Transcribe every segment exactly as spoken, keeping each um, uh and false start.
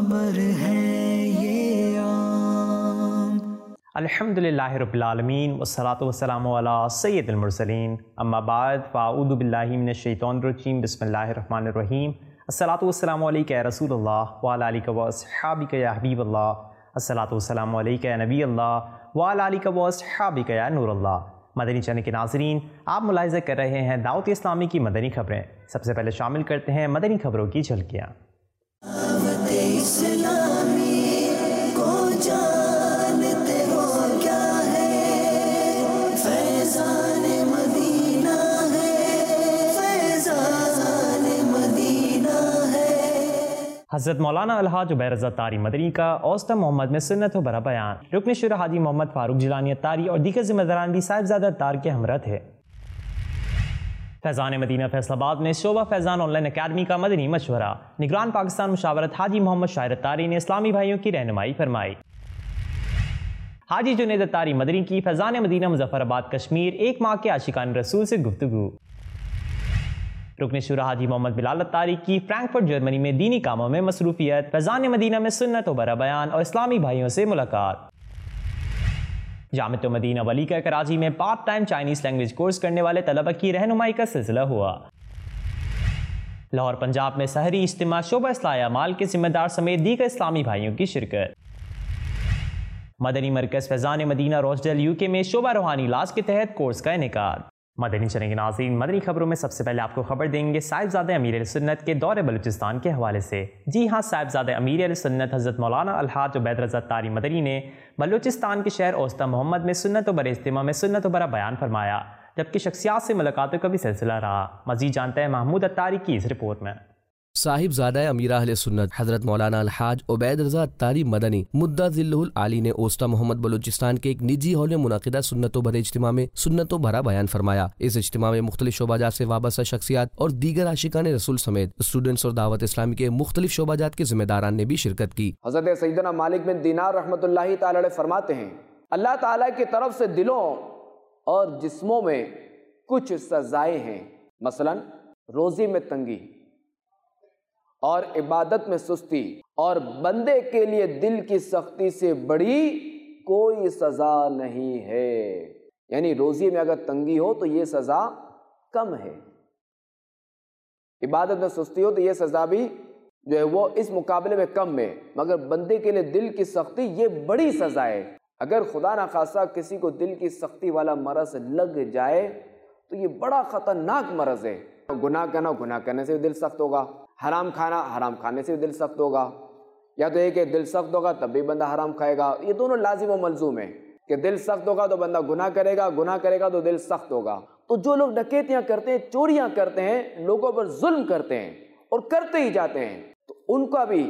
खबर है ये आम। अल्हम्दुलिल्लाह रब्बिल आलमीन वस्सलातु वस्सलामु अला सय्यिदिल मुरसलीन अम्मा बाद फ़अऊज़ु बिल्लाहि मिनश शैतानिर रजीम बिस्मिल्लाहिर रहमानिर रहीम अस्सलातु वस्सलामु अलैका या रसूलल्लाह व अला आलिका व अस्हाबिका या हबीबल्लाह अस्सलातु वस्सलामु अलैका या नबीअल्लाह व अला आलिका व अस्हाबिका या नूरल्लाह। मदनी चैनल के नाज़रीन, आप मुलाहिज़ा कर रहे हैं दावत इस्लामी की मदनी खबरें। सबसे पहले शामिल करते हैं मदनी खबरों की झलकियाँ। दावत इस्लामी को जानते हो क्या है, फैज़ान मदीना है, फैज़ान मदीना है। हज़रत मौलाना अलहाज उबैर रज़ा तारी मदनी का औसता मोहम्मद में सुन्नत व बरा बयान। रुकन शुरा हाजी मोहम्मद फारूक जिलानी तारी और दीगर ज़िम्मेदारान भी साहिबजादा तार के हमरा थे। फैज़ान मदीना फैसलाबाद में शोभा फैज़ान ऑनलाइन अकेडमी का मदनी मशवरा। निगरान पाकिस्तान मुशावरत हाजी मोहम्मद शाहिर तारी ने इस्लामी भाइयों की रहनुमाई फरमाई। हाजी जुनैद तारी मदनी की फैज़ान मदीना मुजफ्फराबाद कश्मीर एक माह के आशिकान रसूल से गुफ्तगू। रुकन शुरा हाजी मोहम्मद बिलाल तारी की फ्रैंकफर्ट जर्मनी में दीनी कामों में मसरूफियत। फैज़ान मदीना में सुन्नत व बरा बयान और इस्लामी भाइयों से मुलाकात। जामिअत मदीना वली का कराची में part time Chinese language course करने वाले तलबा की रहनुमाई का सिलसिला हुआ। लाहौर पंजाब में सहरी इज्तिमा शोबा इस्लाह अमाल के जिम्मेदार समेत दीगर इस्लामी भाइयों की शिरकत। मदनी मरकज़ फैज़ान मदीना रोजडेल यूके में शोबा रूहानी इलाज के तहत कोर्स का इनेकाद। मदनी चैनल के नाज़रीन, मदनी खबरों में सबसे पहले आपको खबर देंगे साहिबजादे अमीर अहले सुन्नत के दौरे बलूचिस्तान के हवाले से। जी हाँ, साहिबजादे अमीर अहले सुन्नत हज़रत मौलाना अलहाज उबैद रज़ा तारी मदनी ने बलूचिस्तान के शहर औस्ता मोहम्मद में सुन्नत व बरे इज्तिमा में सुन्नत व बरा बयान फरमाया, जबकि शख्सियात से मुलाकातों का भी सिलसिला रहा। मज़ीद जानते हैं महमूद अत्तारी की इस रिपोर्ट में। साहिबजादा अमीर अहले सुन्नत हज़रत मौलाना अलहाज उबैद रज़ा तारी मदनी मुद्दा ज़िल्लुल आली ने ओस्ता मोहम्मद बलूचिस्तान के एक निजी हॉल में मुनाकिदा सुन्नत व बरे इज्तिमा में सुन्नत व बरा बयान फरमाया। इस इज्तिमा में मुख्तलिफ शोबाजात से वाबस्ता शख्सियात और दीगर आशिकान रसूल समेत स्टूडेंट्स और दावत इस्लामी के मुख्तलिफ शोबाजात के जिम्मेदारान ने भी शिरकत की। हज़रत सैयदना मालिक बिन दीनार रहमतुल्लाहि तआला अलैह फरमाते हैं, अल्लाह ताला की तरफ से दिलों और जिस्मों में कुछ सजाएं हैं, मसलन रोज़ी में तंगी और इबादत में सुस्ती, और बंदे के लिए दिल की सख्ती से बड़ी कोई सज़ा नहीं है। यानी रोज़ी में अगर तंगी हो तो ये सज़ा कम है, इबादत में सुस्ती हो तो ये सज़ा भी जो है वो इस मुकाबले में कम है, मगर बंदे के लिए दिल की सख्ती ये बड़ी सज़ा है। अगर खुदा ना खासा किसी को दिल की सख्ती वाला मरज़ लग जाए तो ये बड़ा ख़तरनाक मरज़ है। गुनाह करना, गुनाह करने से भी दिल सख्त होगा, हराम खाना, हराम खाने से भी दिल सख्त होगा, या तो एक दिल सख्त होगा तब भी बंदा हराम खाएगा। ये दोनों लाजिम और मलजूम है कि दिल सख्त होगा तो बंदा गुनाह करेगा, गुनाह करेगा तो दिल सख्त होगा। तो जो लोग डकैतियाँ करते हैं, चोरियाँ करते हैं, लोगों पर जुल्म करते हैं और करते ही जाते हैं, तो उनका भी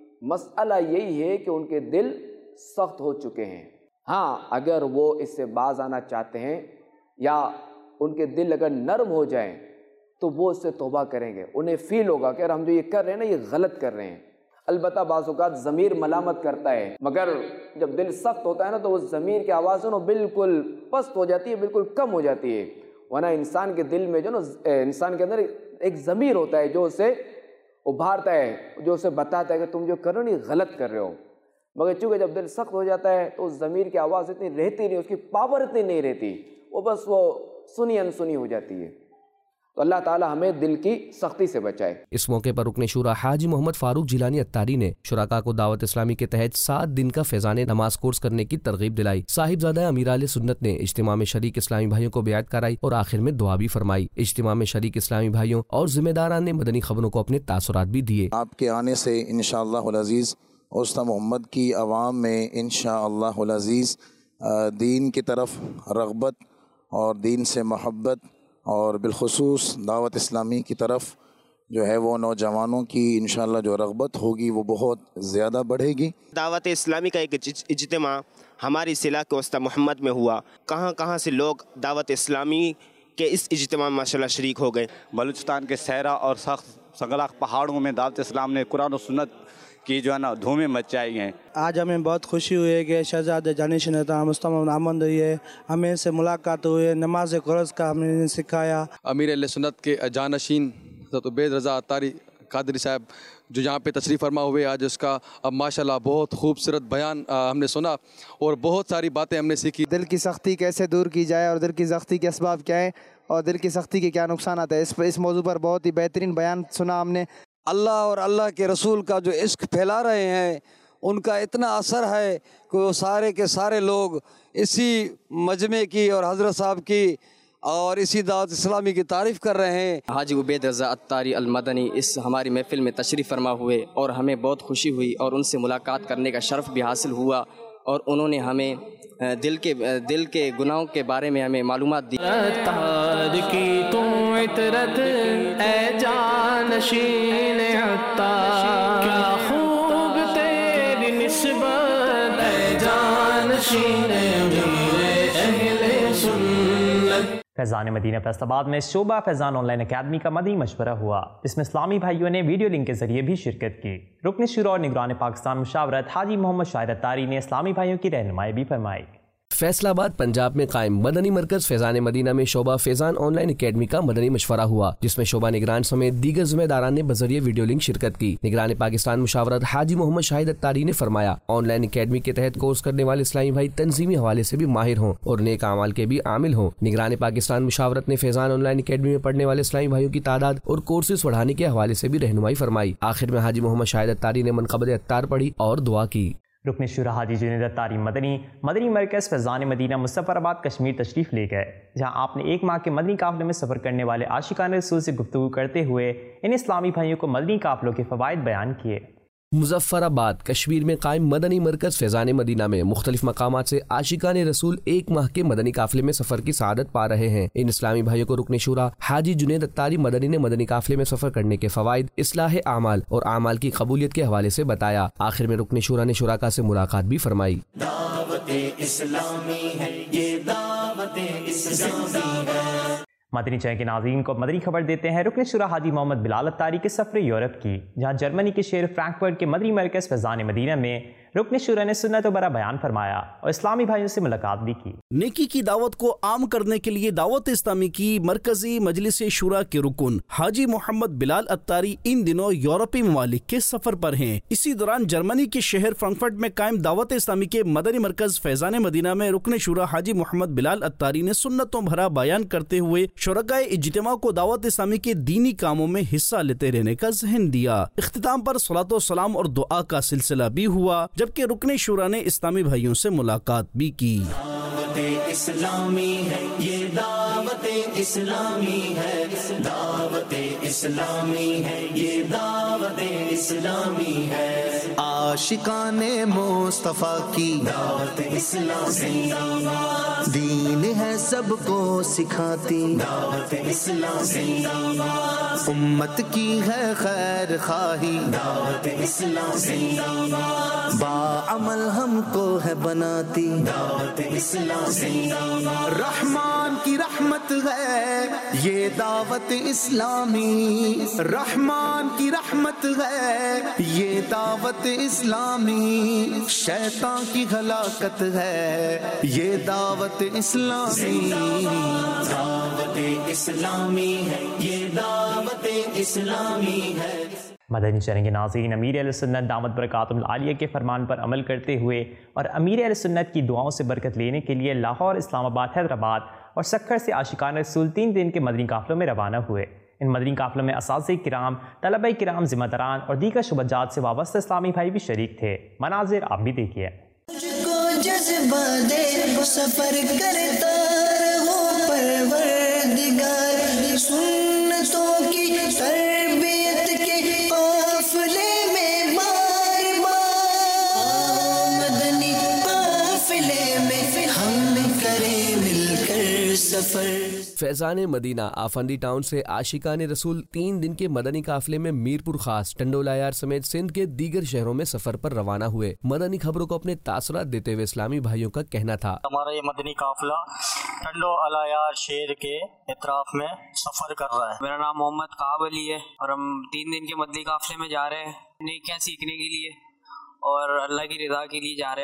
मसला यही है कि उनके दिल सख्त हो चुके हैं। हाँ, अगर वो इससे बाज आना चाहते हैं या उनके दिल अगर नरम हो जाएं तो वो इससे तौबा करेंगे, उन्हें फील होगा कि यार हम जो ये कर रहे हैं ना ये गलत कर रहे हैं। अलबत्ता बाज़ औक़ात ज़मीर मलामत करता है, मगर जब दिल सख्त होता है ना तो उस ज़मीर की आवाज़ ना बिल्कुल पस्त हो जाती है, बिल्कुल कम हो जाती है। वरना इंसान के दिल में जो ना इंसान के अंदर एक ज़मीर होता है जो उसे उभारता है, जो उसे बताता है कि तुम जो कर रहे हो नहीं गलत कर रहे हो। मगर चूँकि जब दिल सख्त हो जाता है तो उस ज़मीर की आवाज़ इतनी रहती नहीं, उसकी पावर इतनी नहीं रहती, वो बस वो सुनी अनसुनी हो जाती है। तो अल्लाह ताला हमें दिल की सख्ती से बचाए। इस मौके पर रुकन शुरा हाजी मोहम्मद फारूक जिलानी अत्तारी ने शुराका को दावत इस्लामी के तहत सात दिन का फैज़ान नमाज कोर्स करने की तरगीब दिलाई। साहिबजादा अमीर अहले सुन्नत ने इज्तिमा में शरीक इस्लामी भाइयों को बैत कराई और आखिर में दुआ भी फरमाई। इज्तिमा में शरीक इस्लामी भाइयों और जिम्मेदारान ने मदनी खबरों को अपने तासुरात भी दिए। आपके आने से इंशाअल्लाहुल अज़ीज़ औस्ता मोहम्मद की आवाम में इंशाअल्लाहुल अज़ीज़ दीन की तरफ रग़बत और दीन से मोहब्बत और बिलखुसूस दावत इस्लामी की तरफ जो है वो नौजवानों की इंशाअल्लाह जो रग़बत होगी वो बहुत ज़्यादा बढ़ेगी। दावत इस्लामी का एक इज्तिमा हमारी सिला के औस्ता मोहम्मद में हुआ। कहाँ कहाँ से लोग दावत इस्लामी के इस इज्तिमा में माशाअल्लाह शरीक हो गए। बलूचिस्तान के सहरा और सख्त सगलाख पहाड़ों में दावत इस्लाम ने कुरान और सुन्नत की जो है ना धूमें मचाई हैं। आज हमें बहुत खुशी हुई है कि शहजादे जानिश नेता मुस्तफ़ा आमद हुई है, हमें से मुलाकात हुई है, नमाज क़ुरान का हमने सिखाया। अमीर अहले सुन्नत के जानशीन हज़रत उबैद रज़ा तारी قادری صاحب جو یہاں پہ تشریف فرما ہوئے آج اس کا اب ماشاءاللہ بہت خوبصورت بیان ہم نے سنا اور بہت ساری باتیں ہم نے سیکھی. دل کی سختی کیسے دور کی جائے اور دل کی سختی کے اسباب کیا ہیں اور دل کی سختی کے کیا نقصانات ہیں، اس اس موضوع پر بہت ہی بہترین بیان سنا ہم نے. اللہ اور اللہ کے رسول کا جو عشق پھیلا رہے ہیں ان کا اتنا اثر ہے کہ وہ سارے کے سارے لوگ اسی مجمع کی اور حضرت صاحب کی اور اسی دعوت اسلامی کی تعریف کر رہے ہیں. حاجی عبید رضا عطاری المدنی اس ہماری محفل میں تشریف فرما ہوئے اور ہمیں بہت خوشی ہوئی اور ان سے ملاقات کرنے کا شرف بھی حاصل ہوا اور انہوں نے ہمیں دل کے دل کے گناہوں کے بارے میں ہمیں معلومات دی. عطار کی تم عطرت اے جانشین عطار، کیا خوب تیری نسبت اے جانشین اہل سنت. فیضان مدینہ فیصل آباد میں شعبہ فیضان آن لائن اکیڈمی کا مدنی مشورہ ہوا، جس میں اسلامی بھائیوں نے ویڈیو لنک کے ذریعے بھی شرکت کی. رکن شورا اور نگران پاکستان مشاورت حاجی محمد شاہر اتاری نے اسلامی بھائیوں کی رہنمائی بھی فرمائی. فیصل آباد پنجاب میں قائم مدنی مرکز فیضان مدینہ میں شعبہ فیضان آن لائن اکیڈمی کا مدنی مشورہ ہوا، جس میں شعبہ نگران سمیت دیگر ذمہ داران نے بذریعہ ویڈیو لنک شرکت کی. نگران پاکستان مشاورت حاجی محمد شاہد اتاری نے فرمایا آن لائن اکیڈمی کے تحت کورس کرنے والے اسلامی بھائی تنظیمی حوالے سے بھی ماہر ہوں اور نیک اعمال کے بھی عامل ہوں. نگران پاکستان مشاورت نے فیضان آن لائن اکیڈمی میں پڑھنے والے اسلامی بھائیوں کی تعداد اور کورسز بڑھانے کے حوالے سے بھی رہنمائی فرمائی. آخر میں حاجی محمد شاہد اتاری نے منقبت اتار پڑھی اور دعا کی. رکن شورا حاجی جنید اتاری مدنی مدنی مرکز فیضان مدینہ مظفر آباد کشمیر تشریف لے گئے، جہاں آپ نے ایک ماہ کے مدنی قافلے میں سفر کرنے والے عاشقان رسول سے گفتگو کرتے ہوئے ان اسلامی بھائیوں کو مدنی قافلوں کے فوائد بیان کیے. مظفر آباد کشمیر میں قائم مدنی مرکز فیضان مدینہ میں مختلف مقامات سے عاشقان رسول ایک ماہ کے مدنی قافلے میں سفر کی سعادت پا رہے ہیں. ان اسلامی بھائیوں کو رکن شورا حاجی جنید اتاری مدنی نے مدنی قافلے میں سفر کرنے کے فوائد، اصلاح اعمال اور اعمال کی قبولیت کے حوالے سے بتایا. آخر میں رکن شورا نے شرکا سے ملاقات بھی فرمائی. دعوت اسلامی ہے یہ دعوت اسلامی ہے. مدنی چینل کے ناظرین کو مدنی خبر دیتے ہیں رکن شورا حاجی محمد بلال اتاری کے سفر یورپ کی، جہاں جرمنی کے شہر فرینکفرٹ کے مدنی مرکز فیضان مدینہ میں رکن شورا نے سنت و برا بیان فرمایا اور اسلامی بھائیوں سے ملاقات بھی کی. نیکی کی دعوت کو عام کرنے کے لیے دعوت اسلامی کی مرکزی مجلس شورا کے رکن حاجی محمد بلال اتاری ان دنوں یورپی ممالک کے سفر پر ہیں. اسی دوران جرمنی کے شہر فرینکفرٹ میں قائم دعوت اسلامی کے مدنی مرکز فیضان مدینہ میں رکن شورا حاجی محمد بلال اتاری نے سنتوں بھرا بیان کرتے ہوئے شرکائے اجتماع کو دعوت اسلامی کے دینی کاموں میں حصہ لیتے رہنے کا ذہن دیا. اختتام پر صلاۃ و سلام اور دعا کا سلسلہ بھی ہوا، جبکہ رکن شورا نے اسلامی بھائیوں سے ملاقات بھی کی. دعوت اسلامی ہے یہ دعوت اسلامی ہے، دعوت اسلامی ہے یہ دعوت اسلامی ہے. عاشقان مصطفیٰ کی دعوت اسلامی، دین ہے سب کو سکھاتی دعوت اسلامی، امت کی ہے خیر خواہی دعوت اسلامی، باعمل ہم کو ہے بناتی دعوت اسلامی. رحمان کی رحمت ہے یہ دعوت اسلامی، رحمان کی رحمت ہے یہ دعوت اسلامی، شیطان کی ہلاکت ہے یہ دعوت اسلامی. دعوت اسلامی ہے یہ دعوت اسلامی ہے. مدنی چینل کے ناظرین امیر اہل سنت دامت برکاتہم العالیہ کے فرمان پر عمل کرتے ہوئے اور امیر اہل سنت کی دعاؤں سے برکت لینے کے لیے لاہور، اسلام آباد، حیدرآباد اور سکھر سے عاشقان رسول تین دن کے مدنی قافلوں میں روانہ ہوئے. ان مدنی قافلوں میں اساتذہ کرام، طلبہ کرام، ذمہ داران اور دیگر شعبہ جات سے وابستہ اسلامی بھائی بھی شریک تھے. مناظر آپ بھی دیکھیے. جذبہ دے سفر کرتا رہو پروردگار، سنتوں کی تربیت کے قافلے میں بار بار، مدنی قافلے میں ہم کریں مل کر سفر. فیضان مدینہ آفندی ٹاؤن سے عاشقان رسول تین دن کے مدنی قافلے میں میرپور خاص، ٹنڈول عیار سمیت سندھ کے دیگر شہروں میں سفر پر روانہ ہوئے. مدنی خبروں کو اپنے تاثرات دیتے ہوئے اسلامی بھائیوں کا کہنا تھا ہمارا یہ مدنی قافلہ ٹنڈول عیار شہر کے اطراف میں سفر کر رہا ہے. میرا نام محمد کعب علی ہے اور ہم تین دن کے مدنی قافلے میں جا رہے ہیں نیکیاں سیکھنے کے لیے اور اللہ کی رضا کے لیے جا رہے ہیں.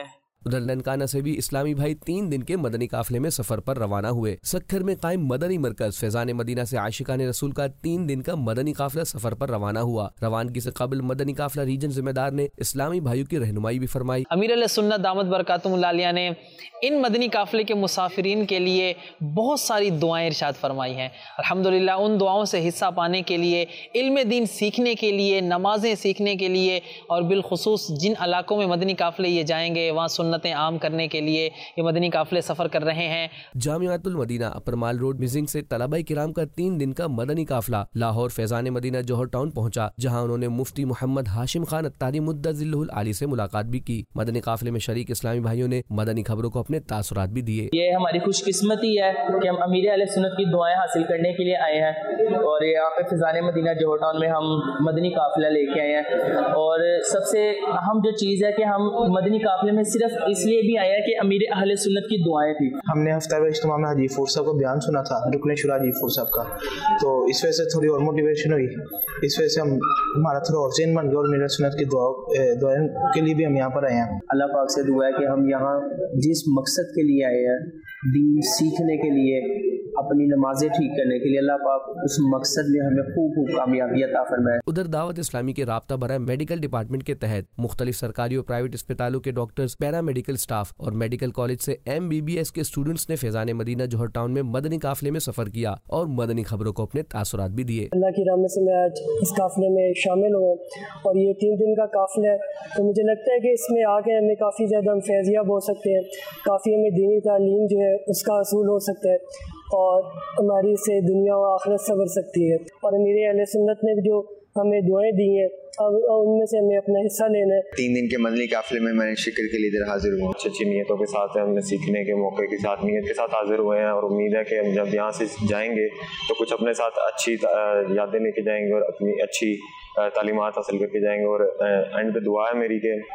उधर ननकाना से भी इस्लामी भाई तीन दिन के मदनी काफिले में सफर पर रवाना हुए। सक्खर में कायम मदनी मरकज फैजान मदीना से आशिकान रसूल का तीन दिन का मदनी काफिला सफर पर रवाना हुआ। रवानगी से कबल मदनी काफिला रीजन जिम्मेदार ने इस्लामी भाइयों की रहनुमाई भी फरमाई। अमीर अहले सुन्नत दामत बरकातुहुल आलिया ने इन मदनी काफिले के मुसाफिरीन के लिए बहुत सारी दुआएं इरशाद फरमाई हैं। अल्हम्दुलिल्लाह उन दुआओं से हिस्सा पाने के लिए, इल्म दीन सीखने के लिए, नमाजें सीखने के लिए और बिलखुसूस जिन इलाकों में मदनी काफिले ये जाएंगे वहाँ सुन्नतें आम करने के लिए ये मदनी काफिले सफ़र कर रहे हैं। Jamiatul Madina upper mall road मिजिंग से तलबाई किराम का तीन दिन का मदनी काफिला लाहौर फैजान मदीना जौहर टाउन पहुँचा, जहाँ उन्होंने मुफ्ती मोहम्मद हाशिम खान अत्तारी मुद्दज़िल्लुहुल आली से मुलाकात भी की। मदनी काफिले में शरीक इस्लामी भाइयों ने मदनी खबरों को अपने तासुरात भी दिए। ये हमारी खुशकिस्मती है कि हम अमीर अहले सुन्नत की दुआएं हासिल करने के लिए आए हैं और यहाँ पे फैजान मदीना जौहर टाउन में हम मदनी काफिला लेके आए हैं। और सबसे अहम जो चीज़ है कि हम मदनी काफिले में सिर्फ इसलिए भी आए हैं कि अमीर अहले सुन्नत की दुआएं थी। हमने हफ्ता इज्तिमा में हाजी फूर साहब का बयान सुना था, रुकन शुरा हाजी फूर साहब का, तो इस वजह से थोड़ी और मोटिवेशन हुई। इस वजह से हम हमारा थोड़ा और चेन बन गया और मेरा सुन्नत की दुआ दुआएं के लिए भी हम यहाँ पर आए हैं। अल्लाह पाक से दुआ है कि हम यहाँ जिस मकसद के लिए आए हैं, दीन सीखने के लिए, अपनी नमाजें ठीक करने के लिए, अल्लाह पाक उस मकसद में हमें खूब खूब कामयाबी अता फरमाए। उधर दावत इस्लामी के राब्ता बराए मेडिकल डिपार्टमेंट के तहत मुख्तलिफ सरकारी और प्राइवेट अस्पतालों के डॉक्टर्स, पैरा मेडिकल स्टाफ और मेडिकल कॉलेज से एम बी बी एस के स्टूडेंट्स ने फैजान मदीना जौहर टाउन में मदनी काफिले में सफर किया और मदनी खबरों को अपने तासुरात भी दिए। अल्लाह की रहमत से मैं आज इस काफिले में शामिल हुआ और ये तीन दिन का काफिला है, तो मुझे लगता है कि इसमें आके हमें काफ़ी ज़्यादा हम फैज़ियाब हो सकते हैं, काफ़ी हमें दीनी तालीम जो है उसका असूल हो सकता है और हमारी से दुनिया व आखिरत संवर सकती है। और मेरे अहले सुन्नत ने जो हमें दुआएं दी हैं अब उनमें से हमें अपना हिस्सा लेना है। तीन दिन के मदनी काफिले में मैंने शिक्र के लिए इधर हाजिर हुआ। अच्छी अच्छी नीयतों के साथ हमने सीखने के मौके के साथ नीयत के साथ हाजिर हुए हैं और उम्मीद है कि हम जब यहाँ से जाएंगे तो कुछ अपने साथ अच्छी यादें लेके जाएंगे और अपनी अच्छी तालीमात हासिल करके जाएंगे। और एंड पे दुआ है मेरी कि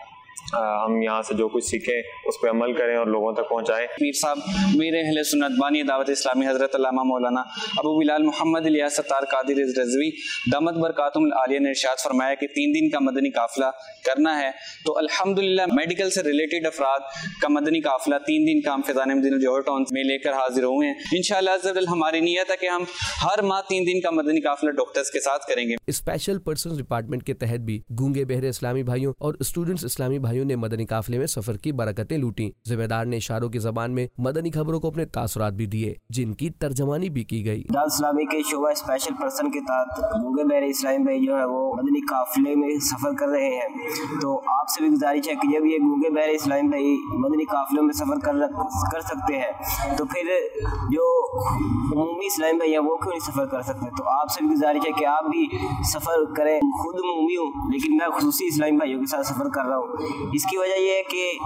हम यहाँ से जो कुछ सीखें उस पर अमल करें और लोगों तक पहुँचाएं। मीर साहब मेरे अहले सुन्नत बानी दावत इस्लामी हज़रत अल्लामा मौलाना अबू बिलाल मोहम्मद इलियास सत्तार कादिर रज़वी दामत बरकातुहुल आलिया ने इरशाद फरमाया कि तीन दिन का मदनी काफिला करना है, तो अल्हम्दुलिल्लाह मेडिकल से रिलेटेड अफराद का मदनी काफिला तीन दिन का हम फैजान मदीना जौहर टाउन में लेकर हाजिर हुए हैं। इंशाअल्लाह अज़्ज़ा वजल हमारी नीयत है कि हम हर माह तीन दिन का मदनी काफिला डॉक्टर्स के साथ करेंगे। स्पेशल पर्सन डिपार्टमेंट के तहत भी गूंगे बहरे इस्लामी भाइयों और स्टूडेंट्स इस्लामी भाइयों ने मदनी काफिले में सफर की बरकतें लूटी। जिम्मेदार ने इशारों की जबान में मदनी खबरों को अपने तासुरात भी दिए, जिनकी तर्जमानी भी की गई। दावत इस्लामी के शोबा स्पेशल पर्सन के तहत गूंगे बहरे इस्लामी भाई जो है वो मदनी काफिले में सफर कर रहे हैं, तो आपसे भी गुजारिश है कि जब ये गूंगे बहरे इस्लामी भाई मदनी काफिलों में सफर कर कर सकते हैं तो फिर जो उमूमी इस्लामी भाई है वो क्यों नहीं सफर कर सकते। तो आपसे भी गुजारिश है कि आप भी सफर करें। खुद उमूमी हूँ लेकिन मैं खुसूसी इस्लामी भाइयों के साथ सफर कर रहा हूँ। इसकी वजह ये है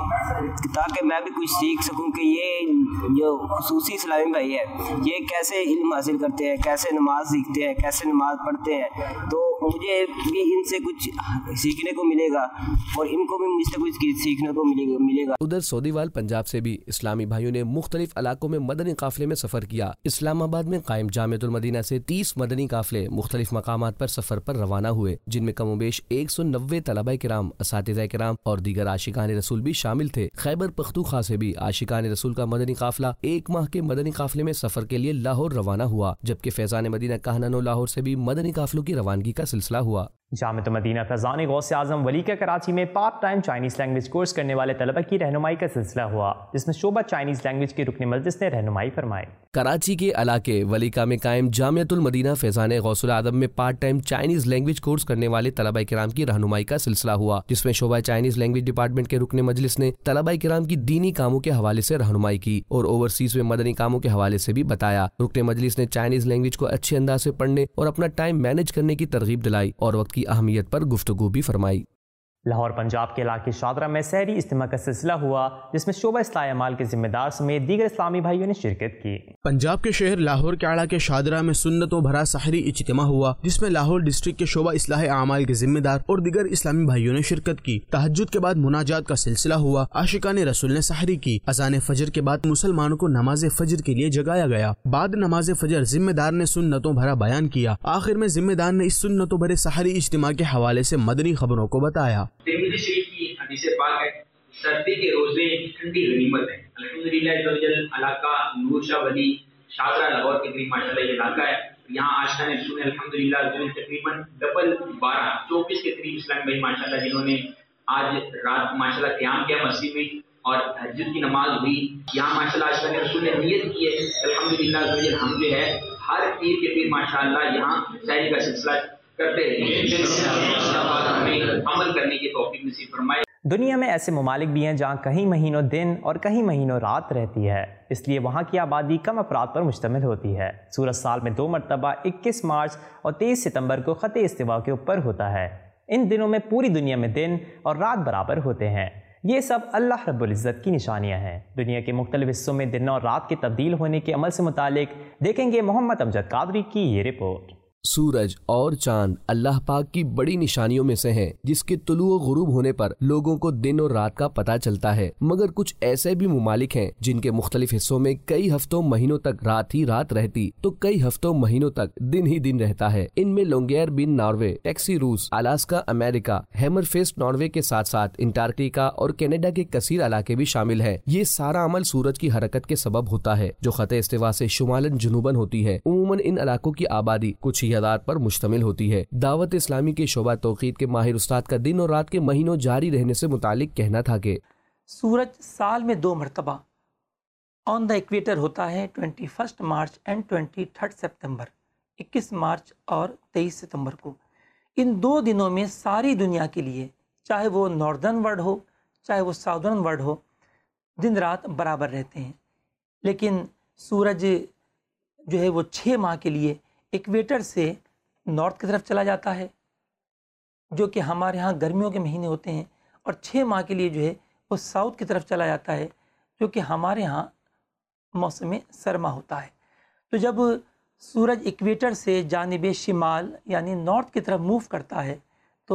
कि ताकि मैं भी कुछ सीख सकूं कि ये जो खुसूसी इस्लामी भाई है ये कैसे इल्म हासिल करते हैं, कैसे नमाज सीखते हैं, कैसे नमाज पढ़ते हैं, तो मुझे भी इनसे कुछ सीखने को मिलेगा और इनको भी मुझसे कुछ सीखने को मिलेगा मिलेगा उधर सऊदीवाल पंजाब से भी इस्लामी भाइयों ने मुख्तलिफ इलाकों में मदनी काफिले में सफर किया। इस्लामाबाद में कायम जामियातुल मदीना से तीस मदनी काफिले मुख्तलिफ मकामात पर सफर पर रवाना हुए, जिनमें कमोबेश एक सौ नब्बे तलबा किराम, असातिज़ा किराम और दीगर आशिकान रसूल भी शामिल थे। खैबर पख्तूनख्वा से भी आशिकान रसूल का मदनी काफिला एक माह के मदनी काफिले में सफर के लिए लाहौर रवाना हुआ, जबकि फैजान मदीना कहनानो लाहौर से भी मदनी काफिलों की रवानगी का सिलसिला हुआ। जामिया मदीना फैज़ान गौसे आज़म वली का कराची में part time Chinese language course करने वाले तलबा की रहनुमाई का सिलसिला हुआ, जिसमें शोबा चाइनीज़ लैंग्वेज के रुकन मजलिस ने रहनुमाई फरमाई। कराची के इलाके वलीका में कायम जामियातुल मदीना फैज़ान गौसुल आज़म में part time Chinese language course करने वाले तलबा किराम की रहनुमाई का सिलसिला हुआ, जिसमें शोबा चाइनीज़ लैंग्वेज डिपार्टमेंट के रुकन मजलिस ने तलबा किराम की दीनी कामों के हवाले से रहनुमाई की और ओवरसीज में मदनी कामों के हवाले से भी बताया। रुकन मजलिस ने चाइनीज़ लैंग्वेज को अच्छे अंदाज से पढ़ने और अपना टाइम मैनेज करने की तरगीब दिलाई और वक्त की अहमियत पर गुफ्तगू भी फरमाई। लाहौर पंजाब के इलाके शादरा में सहरी इज्तिमा का सिलसिला हुआ, जिसमें शोबा इस्लाह अमाल के जिम्मेदार समेत दीगर इस्लामी भाइयों ने शिरकत की। पंजाब के शहर लाहौर के आड़ा के शादरा में सुन्नतों भरा सहरी इज्तिमा हुआ, जिसमें लाहौर डिस्ट्रिक्ट के शोबा इस्लाह अमाल के जिम्मेदार और दीगर इस्लामी भाइयों ने शिरकत की। तहज्जुद के बाद मुनाजात का सिलसिला हुआ। आशिकान रसूल ने सहरी की। अज़ान फजर के बाद मुसलमानों को नमाज फजर के लिए जगाया गया। बाद नमाज फजर जिम्मेदार ने सुन्नतों भरा बयान किया। आखिर में जिम्मेदार ने इस सुन्नतों भरे सहरी इज्तिमा के हवाले से मदनी खबरों को बताया। तिरमिज़ी शरीफ की हदीस पाक है, सर्दी के रोजे ठंडी गनीमत है। अल्हम्दुलिल्लाह इलाका नूर शाह वली शादरा लाहौर के करीब माशाल्लाह ये इलाका है। यहाँ आशा ने सुने अल्हम्दुलिल्लाह तकरीबन डबल बारह चौबीस के करीब इस्लाम भाई माशाल्लाह जिन्होंने आज रात माशाल्लाह क़याम किया मस्जिद में और तहज्जुद की नमाज हुई। यहाँ माशाल्लाह आशा ने रसूल ने नियत की है अल्हम्दुलिल्लाह हम जो है हर पीर के पीर माशाल्लाह यहाँ सहरी का सिलसिला करते रहेंगे। हमें अमल करने की तौफीक नसीब फरमाए। दुनिया में ऐसे ममालिक भी हैं जहाँ कहीं महीनों दिन और कहीं महीनों रात रहती है, इसलिए वहाँ की आबादी कम अफराद पर मुश्तमिल होती है। सूरज साल में दो मरतबा इक्कीस मार्च और तेईस सितंबर को ख़त इस्तिवा के ऊपर होता है। इन दिनों में पूरी दुनिया में दिन और रात बराबर होते हैं। ये सब अल्लाह रब्बुल इज़्ज़त की निशानियाँ हैं। दुनिया के मुख्तलिफ हिस्सों में दिन और रात के तब्दील होने के अमल से मुतालिक देखेंगे मोहम्मद अमजद कादरी की ये रिपोर्ट। सूरज और चांद अल्लाह पाक की बड़ी निशानियों में से हैं, जिसके तुलू व गुरूब होने पर लोगों को दिन और रात का पता चलता है। मगर कुछ ऐसे भी मुमालिक हैं जिनके मुख्तलिफ हिस्सों में कई हफ्तों महीनों तक रात ही रात रहती तो कई हफ्तों महीनों तक दिन ही दिन रहता है। इनमें Longyearbyen Norway, Tiksi Russia, Alaska America, Hammerfest Norway के साथ साथ अंटार्कटिका और कनाडा के कसीर इलाके भी शामिल है। ये सारा अमल सूरज की हरकत के सबब होता है जो खत इस्तिवा से शुमालन जुनूबन होती है। उमूमन इन इलाकों की आबादी कुछ आदात पर मुश्तमिल होती है। दावत इस्लामी के शोबा तौक़ीद के माहिर उस्ताद का दिन और रात के महीनों जारी रहने से मुतालिक कहना था कि सूरज साल में दो मरतबा ऑन द इक्वेटर होता है, twenty first March and twenty third September, इक्कीस मार्च और तेईस सितंबर को। इन दो दिनों में सारी दुनिया के लिए, चाहे वो नॉर्दर्न वर्ल्ड हो चाहे वो साउदर्न वर्ल्ड हो, दिन रात बराबर रहते हैं। लेकिन सूरज जो है वो छः माह के लिए इक्वेटर से नॉर्थ की तरफ चला जाता है, जो कि हमारे यहाँ गर्मियों के महीने होते हैं, और छः माह के लिए जो है वो साउथ की तरफ चला जाता है, जो कि हमारे यहाँ मौसम सरमा होता है। तो जब सूरज इक्वेटर से जानिब शिमाल यानी नॉर्थ की तरफ मूव करता है तो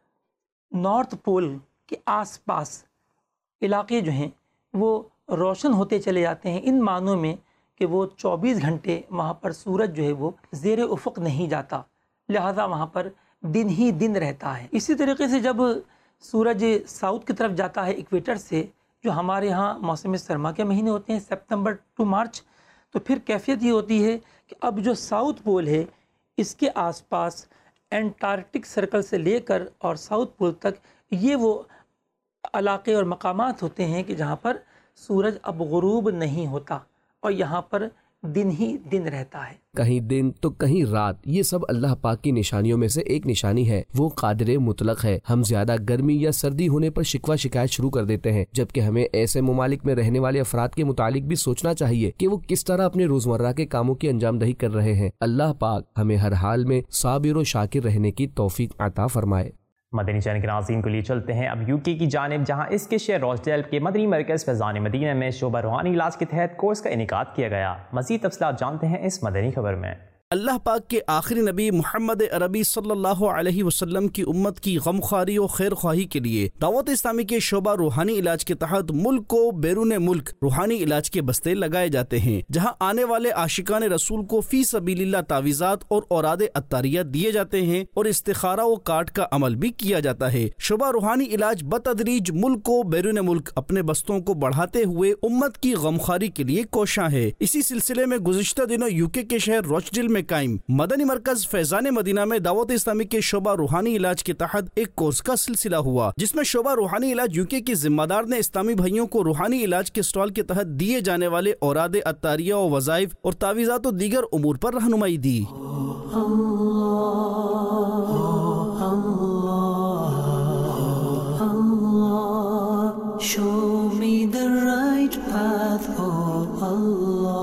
नॉर्थ पोल के आसपास इलाके जो हैं वो रोशन होते चले जाते हैं, इन मानों में कि वो चौबीस घंटे वहाँ पर सूरज जो है वो ज़ेर उफ़क़ नहीं जाता, लिहाजा वहाँ पर दिन ही दिन रहता है। इसी तरीके से जब सूरज साउथ की तरफ जाता है इक्वेटर से, जो हमारे यहाँ मौसम सरमा के महीने होते हैं सितंबर टू मार्च, तो फिर कैफियत ये होती है कि अब जो साउथ पोल है इसके आसपास एंटार्कटिक सर्कल से लेकर और साउथ पोल तक ये वो इलाके और मकामात होते हैं कि जहाँ पर सूरज अब गुरूब नहीं होता और यहाँ पर दिन ही दिन रहता है। कहीं दिन तो कहीं रात, ये सब अल्लाह पाक की निशानियों में से एक निशानी है। वो कादिर मुतलक है। हम ज्यादा गर्मी या सर्दी होने पर शिकवा शिकायत शुरू कर देते हैं, जबकि हमें ऐसे ममालिक में रहने वाले अफराद के मुतालिक भी सोचना चाहिए कि वो किस तरह अपने रोजमर्रा के कामों की अंजामदही कर रहे हैं। अल्लाह पाक हमें हर हाल में साबिर और शाकिर रहने की तौफीक अता फरमाए। मदनी चैनल के नाज़रीन को लिए चलते हैं अब यूके की जानिब, जहां इसके शहर रोजडेल के मदनी मरकज़ फैज़ान मदीना में शोबा रूहानी इलाज के तहत कोर्स का इनेकाद किया गया। मज़ीद तफ़सीलात जानते हैं इस मदनी खबर में। अल्लाह पाक के आखिरी नबी मोहम्मद अरबी सल्लल्लाहु अलैहि वसल्लम की उम्मत की गमखारी और खैर ख्वाही के लिए दावत इस्लामी के शोबा रूहानी इलाज के तहत मुल्क को बैरून मुल्क रूहानी इलाज के बस्ते लगाए जाते हैं, जहां आने वाले आशिकान रसूल को फी सबीलिल्लाह तावीज़ात और औराद अत्तारिया दिए जाते हैं और इस्तिखारा व काट का अमल भी किया जाता है। शोबा रूहानी इलाज बतदरीज मुल्क को बैरून मुल्क अपने बस्तों को बढ़ाते हुए उम्मत की गमखारी के लिए कोशां है। इसी सिलसिले में गुज़िश्ता दिनों यूके के शहर रोचडिल में कायम मदनी मरकज फैजान मदीना में दावत इस्लामी के शोबा रूहानी इलाज के तहत एक कोर्स का सिलसिला हुआ, जिसमें शोबा रूहानी इलाज यूके के जिम्मेदार ने इस्लामी भाइयों को रूहानी इलाज के स्टॉल के तहत दिए जाने वाले औराद अत्तारिया और वज़ाइफ और तावीज़ात और दीगर उमूर पर रहनुमाई दी। Show me the right path, oh Allah.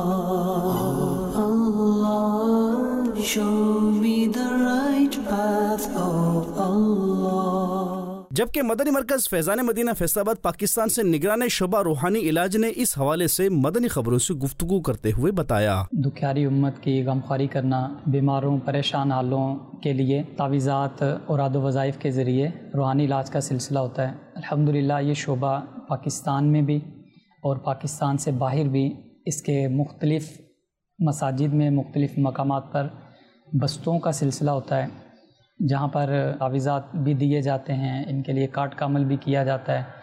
Allah, show me the right path, oh Allah. जबकि मदनी मरकज फैजान मदीना फैसलाबाद पाकिस्तान से निगरान शोबा रूहानी इलाज ने इस हवाले से मदनी खबरों से गुफ्तगू करते हुए बताया, दुखियारी उम्मत की गमखारी करना, बीमारों परेशान हालों के लिए तावीज़ात और आदो वज़ाइफ के ज़रिए रूहानी इलाज का सिलसिला होता है। अल्हम्दुलिल्लाह ये शोबा पाकिस्तान में भी और पाकिस्तान से बाहर भी इसके मुख्तलिफ़ मसाजिद में मुख्तलिफ़ मकामात पर बस्तों का सिलसिला होता है, जहाँ पर तावीज़ात भी दिए जाते हैं, इनके लिए काट का अमल भी किया जाता है।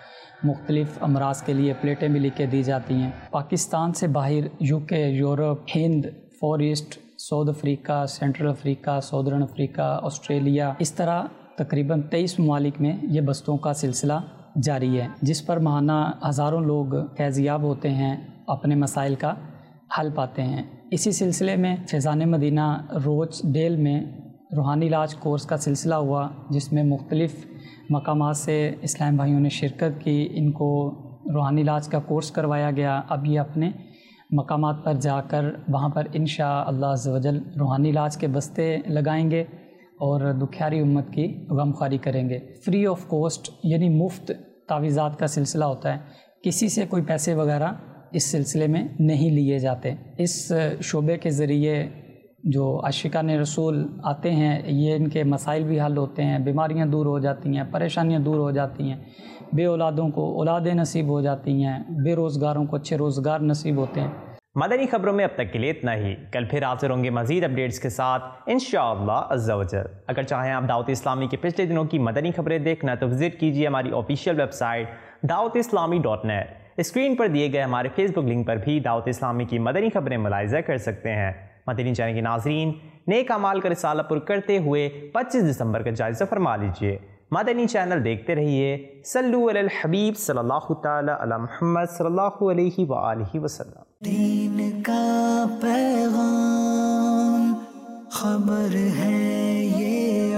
مختلف امراض کے لیے پلیٹیں بھی لکھ کے دی جاتی ہیں۔ پاکستان سے باہر U K, Europe, Hind, far east, south Africa, central Africa, southern Africa, Australia, اس طرح تقریباً تیئیس ممالک میں یہ بستوں کا سلسلہ جاری ہے، جس پر ماہانہ ہزاروں لوگ فیض یاب ہوتے ہیں، اپنے مسائل کا حل پاتے ہیں۔ اسی سلسلے میں فیضان مدینہ روچ ڈیل میں روحانی علاج کورس کا سلسلہ ہوا، جس میں مختلف مقامات سے اسلام بھائیوں نے شرکت کی، ان کو روحانی علاج کا کورس کروایا گیا۔ اب یہ اپنے مقامات پر جا کر وہاں پر انشاء اللہ عز و جل روحانی علاج کے بستے لگائیں گے اور دکھیاری امت کی غمخواری کریں گے۔ فری آف کاسٹ یعنی مفت تعویذات کا سلسلہ ہوتا ہے، کسی سے کوئی پیسے وغیرہ اس سلسلے میں نہیں لیے جاتے۔ اس شعبے کے ذریعے جو عاشقان رسول آتے ہیں، یہ ان کے مسائل بھی حل ہوتے ہیں، بیماریاں دور ہو جاتی ہیں، پریشانیاں دور ہو جاتی ہیں، بے اولادوں کو اولادیں نصیب ہو جاتی ہیں، بے روزگاروں کو اچھے روزگار نصیب ہوتے ہیں۔ مدنی خبروں میں اب تک کے لیے اتنا ہی، کل پھر حاضر ہوں گے مزید اپڈیٹس کے ساتھ انشاءاللہ عز و جل۔ اگر چاہیں آپ دعوت اسلامی کے پچھلے دنوں کی مدنی خبریں دیکھنا تو وزٹ کیجیے ہماری آفیشیل ویب سائٹ دعوت اسلامی ڈاٹ نیٹ۔ اسکرین پر دیے گئے ہمارے فیس بک لنک پر بھی دعوت اسلامی کی مدنی خبریں ملاحظہ کر سکتے ہیں۔ مدنی چینل کے ناظرین، نیک اعمال کا رسالہ پر کرتے ہوئے پچیس دسمبر کا جائزہ فرما لیجئے۔ مدنی چینل دیکھتے رہیے۔ صلو علی الحبیب صلی اللہ تعالی علی محمد صلی اللہ علیہ وآلہ وسلم۔ دین کا پیغام خبر ہے یہ